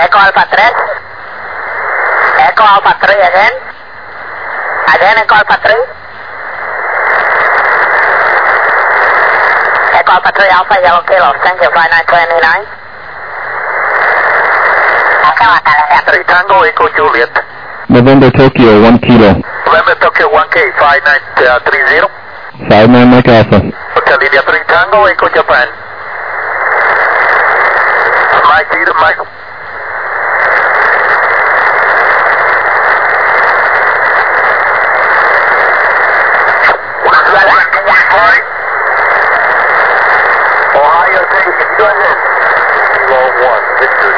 Echo Alpha 3. Echo Alpha 3 again. Again Echo Alpha 3. Echo Alpha 3 Alpha Yellow Kilo. Thank you, flight 929. Echo Alpha 3 Tango Echo Juliet. November Tokyo 1 Kilo. November Tokyo 1K 5930. 59 Mike Alpha. Hotel India 3 Tango Echo Japan. Mike. Ohio, go ahead. Roll 1, Victor.